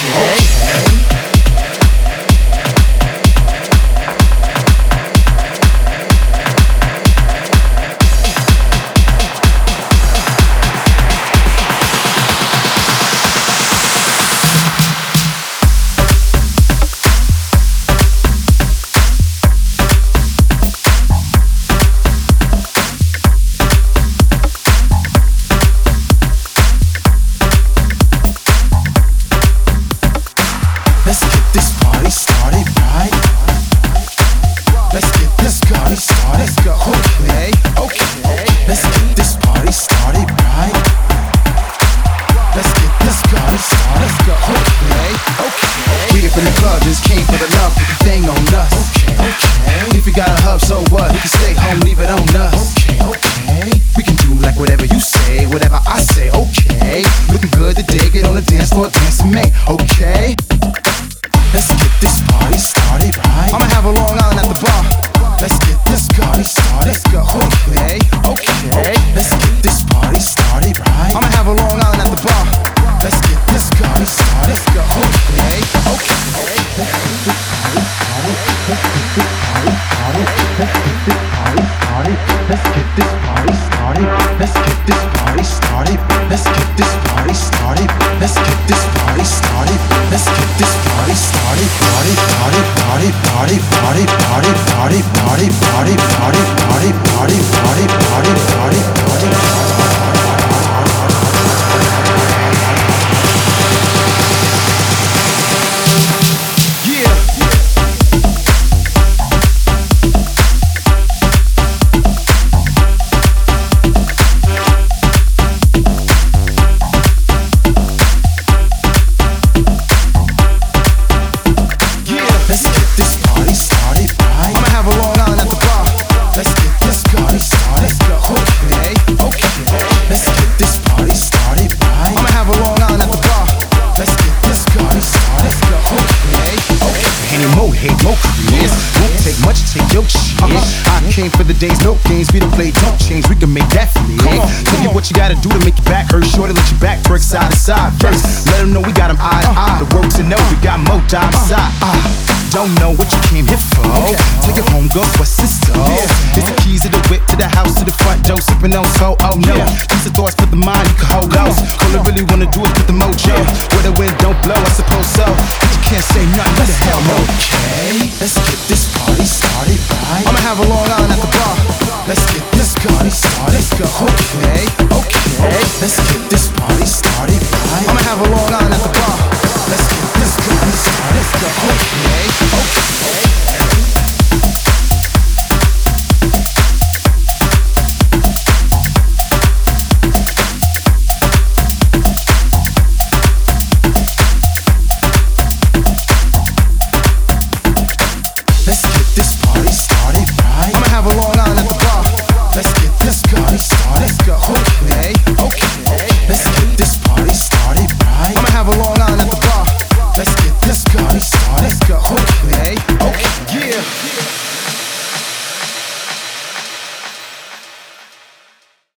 Don't know what you came here for. Take it home, go bust this door. These the keys to the whip, to the house, to the front door. Sipping on so, oh no. These are thoughts for the mind, you can hold low. All I really wanna do is put the mojo where the wind